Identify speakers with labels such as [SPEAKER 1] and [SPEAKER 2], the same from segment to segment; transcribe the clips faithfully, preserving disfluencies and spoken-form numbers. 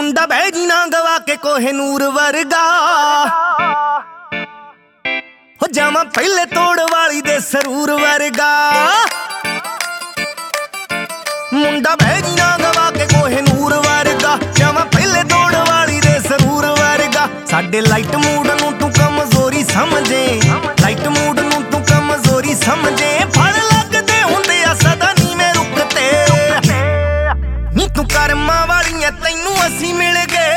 [SPEAKER 1] ਮੁੰਡਾ ਬਹਿ ਜੀ ਨਾ ਗਵਾ ਕੇ ਕੋਹੇ ਨੂਰ ਵਰਗਾ ਹੋ ਜਾਵਾਂ ਪਹਿਲੇ ਤੋੜ ਵਾਲੀ ਦੇ ਸਰੂਰ ਵਰਗਾ। ਮੁੰਡਾ ਬਹਿ ਜੀ ਨਾ ਗਵਾ ਕੇ ਕੋਹੇ ਨੂਰ ਵਰਗਾ ਜਾਵਾਂ ਪਹਿਲੇ ਤੋੜ ਵਾਲੀ ਦੇ ਸਰੂਰ ਵਰਗਾ। ਸਾਡੇ ਲਾਈਟ ਮੂਡ ਨੂੰ ਤੂੰ ਕਮਜ਼ੋਰੀ ਸਮਝੇ, ਲਾਈਟ ਮੂਡ ਨੂੰ ਤੂੰ ਕਮਜ਼ੋਰੀ ਸਮਝੇ। ਫੜ ਲੱਗਦੇ ਹੁੰਦੇ ਆ ਸਦਾ ਨੀਵੇਂ ਰੁੱਖ ਤੇ ਨੀ ਤੂੰ ਕਰਮਾਂ ਵਾਲੀਆਂ ਤੈਨੂੰ ਅਸੀਂ ਮਿਲ ਗਏ।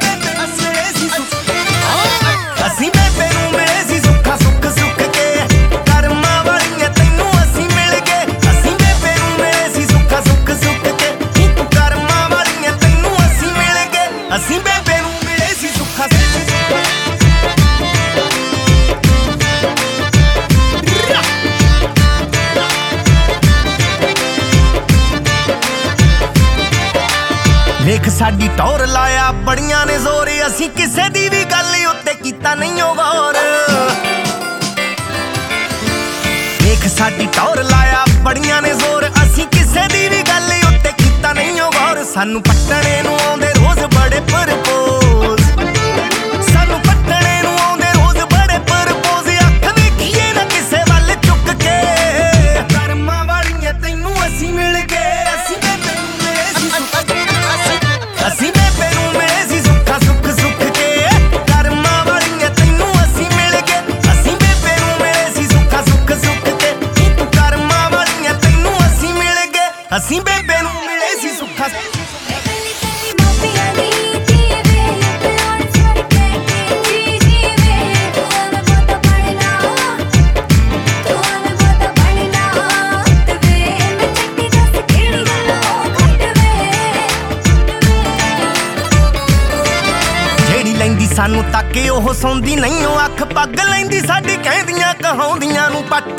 [SPEAKER 1] ਅਸੀਂ ਬੇਬੇ ਨੂੰ ਮਿਲੇ ਸੀ ਸੁੱਖਾ ਸੁੱਖ ਸੁੱਖ ਕੇ ਕਰਮਾਂ ਵਾਲੀਆਂ ਤੈਨੂੰ ਅਸੀਂ ਮਿਲ ਗਏ। ਅਸੀਂ ਬੇਬੇ ਨੂੰ ਮਿਲੇ ਸੀ ਸੁੱਖਾ ਸੁੱਖ ਸੁੱਖ ਕੇ ਨੀ ਤੂੰ ਕਰਮਾਂ ਵਾਲੀਆਂ ਤੈਨੂੰ ਅਸੀਂ ਮਿਲ ਗਏ। ਅਸੀਂ ਬੇਬੇ ਨੂੰ ਮਿਲੇ ਸੀ ਸੁੱਖਾ ਸੁੱਖ ਵੇਖ ਸਾਡੀ ਟੌਰ ਲਾਇਆ ਬੜੀਆਂ ਨੇ ਜ਼ੋਰ ਅਸੀਂ ਕਿਸੇ ਦੀ ਵੀ ਗੱਲ ਉੱਤੇ ਕੀਤਾ ਨਹੀਂ ਓ ਗੌਰ। ਵੇਖ ਸਾਡੀ ਟੌਰ ਲਾਇਆ ਬੜੀਆਂ ਨੇ ਜ਼ੋਰ ਅਸੀਂ ਕਿਸੇ ਦੀ ਵੀ ਗੱਲ ਉੱਤੇ ਕੀਤਾ ਨਹੀਂ ਓ ਗੌਰ। ਸਾਨੂੰ ਪੱਟਣੇ ਨੂੰ ਆਉਂਦੇ ਰੋਜ਼ ਬੜੇ ਪਰਪੋਜ਼, ਸਾਨੂੰ ਪੱਟਣੇ ਨੂੰ ਆਉਂਦੇ ਰੋਜ਼ ਬੜੇ ਪਰਪੋਜ਼। ਅੱਖ ਵੇਖੀਏ ਨਾ ਕਿਸੇ ਵੱਲ ਚੁੱਕ ਕੇ ਕਰਮਾਂ ਵਾਲੀਆਂ ਤੈਨੂੰ ਅਸੀਂ ਮਿਲ ਗਏ। ਅਸੀਂ ਬੇਬੇ ਨੂੰ ਮਿਲੇ ਸੀ ਅਸੀਂ ਬੇਬੇ ਨੂੰ ਮਿਲੇ ਸੀ ਸੁੱਖਾ ਸੁੱਖ ਸੁੱਖ ਕੇ ਕਰਮਾਂ ਵਾਲੀਆਂ ਤੈਨੂੰ ਅਸੀਂ ਮਿਲ ਗਏ। ਅਸੀਂ ਬੇਬੇ ਨੂੰ ਮਿਲੇ ਸੀ ਸੁੱਖਾ ਸੁੱਖ ਸੁੱਖ ਕੇ ਨੀ ਤੂੰ ਕਰਮਾਂ ਵਾਲੀਆਂ ਤੈਨੂੰ ਅਸੀਂ ਮਿਲ ਗਏ। ਅਸੀਂ ਬੇਬੇ ਨੂੰ ਮਿਲੇ ਸੀ ਸੁੱਖਾ ਲੈਂਦੀ ਸਾਨੂੰ ਤਾਕੇ ਉਹ ਸੌਂਦੀ ਨਹੀਂ ਉਹ ਅੱਖ ਪੱਗ ਲੈਂਦੀ ਸਾਡੀ ਕਹਿੰਦੀਆਂ ਕਹਾਉਂਦੀਆਂ ਨੂੰ ਪੱਟ।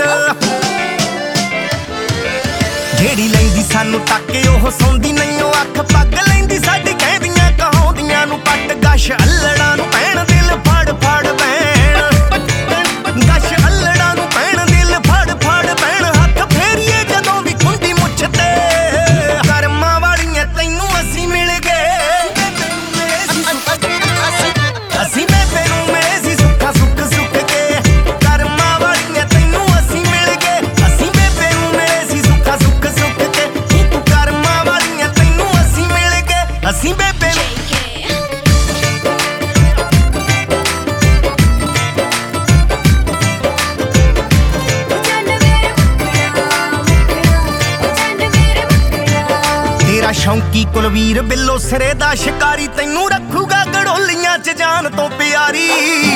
[SPEAKER 1] ਜਿਹੜੀ ਲੈਂਦੀ ਸਾਨੂੰ ਤਾਕੇ ਉਹ ਸੌਂਦੀ ਨਹੀਂ ਉਹ ਅੱਖ ਪੱਗ ਲੈਂਦੀ ਸਾਡੀ ਕਹਿੰਦੀਆਂ ਕਹਾਉਂਦੀਆਂ ਨੂੰ ਪੱਟ। ਗਸ਼ ਅੱਲੜਾਂ ਨੂੰ ਪੈਣ ਦਿਲ ਫੜ ਫੜ ਪੈਣ, ਗਸ਼ ਅੱਲੜਾਂ ਨੂੰ ਪੈਣ ਦਿਲ ਫੜ ਫੜ ਪੈਣ। ਹੱਥ ਫੇਰੀਏ ਜਦੋਂ ਵੀ ਖੁੰਡੀ ਮੁੱਛ ਤੇ ਕਰਮਾਂ ਵਾਲੀਆਂ ਤੈਨੂੰ ਅਸੀਂ ਮਿਲ ਗਏ। ਅਸੀਂ ਬੇਬੇ ਨੂੰ ਮਿਲੇ ਸੀ ਸੁੱਖਾ ਸੁੱਖ ਸੁੱਖ ਕੇ ਕਰਮਾਂ ਵਾਲੀਆਂ ਤੈਨੂੰ ਅਸੀਂ ਮਿਲ ਗਏ। ਅਸੀਂ ਬੇਬੇ ਨੂੰ ਮਿਲੇ ਸੀ ਸੁੱਖਾ ਸੁੱਖ ਸੁੱਖ ਕੇ ਨੀ ਤੂੰ ਕਰਮਾਂ ਵਾਲੀਆਂ ਤੈਨੂੰ ਅਸੀਂ ਮਿਲ ਗਏ। ਅਸੀਂ ਬੇਬੇ ਨੂੰ ਤੇਰਾ ਸ਼ੌਂਕੀ ਕੁਲਵੀਰ ਬਿੱਲੋ ਸਿਰੇ ਦਾ ਸ਼ਿਕਾਰੀ ਤੈਨੂੰ ਰੱਖੂਗਾ ਗੜੋਲੀਆਂ ਚ ਜਾਨ ਤੋਂ ਪਿਆਰੀ।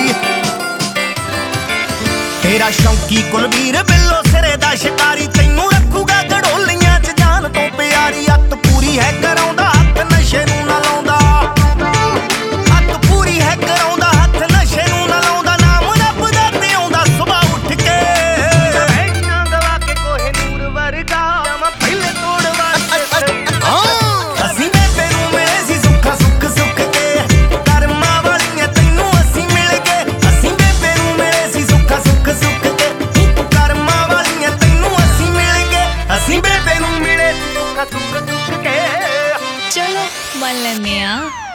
[SPEAKER 1] ਤੇਰਾ ਸ਼ੌਂਕੀ ਕੁਲਵੀਰ ਬਿੱਲੋ ਸਿਰੇ ਦਾ ਸ਼ਿਕਾਰੀ ਤੈਨੂੰ ਰੱਖੂਗਾ ਗੜੋਲੀਆਂ ਚ ਜਾਨ ਤੋਂ ਪਿਆਰੀ। ਅੱਤ ਪੂਰੀ ਹੈ ਕਰਾਉਂਦਾ ਹੱਥ ਨਸ਼ੇ ਨੂੰ ਨਾ ਲਾਉਂਦਾ, ਅੱਤ ਪੂਰੀ ਹੈ ਕਰਾਉਂਦਾ ਹੱਥ ਨਸ਼ੇ ਨੂੰ ਨਾ ਲਾਉਂਦਾ। ਨਾਮ ਰੱਬ ਦਾ ਤੇ ਆਉਂਦਾ ਸੁਬਾਹ ਉੱਠ ਕੇ ਬੈਠੀਆਂ ਗਵਾ ਕੇ ਕੋਹੇ ਨੂਰ ਵਰਗਾ ਜਾਵਾਂ ਪਹਿਲੇ ਤੋੜ ਵਾਸਤੇ। ਅਸੀਂ ਬੇਬੇ ਨੂੰ ਮਿਲੇ ਸੀ ਸੁੱਖਾ ਸੁੱਖ ਸੁੱਖ ਕੇ ਕਰਮਾਂ ਵਾਲੀਆਂ ਤੈਨੂੰ ਅਸੀਂ ਮਿਲ ਗਏ। ਅਸੀਂ ਬੇਬੇ ਨੂੰ ਮਿਲੇ ਸੀ ਸੁੱਖਾ ਸੁੱਖ ਸੁੱਖ ਕੇ ਨੀ ਤੂੰ ਕਰਮਾਂ ਵਾਲੀਆਂ ਤੈਨੂੰ ਅਸੀਂ ਮਿਲ ਗਏ। ਅਸੀਂ ਬੇਬੇ ਨੂੰ ਮਿਲੇ ਸੀ ਸੁੱਖਾ ਸੁੱਖ ਸੁੱਖ ਕੇ।
[SPEAKER 2] ਚਲੋ ਮੰਨ ਲੈਂਦੇ ਆ।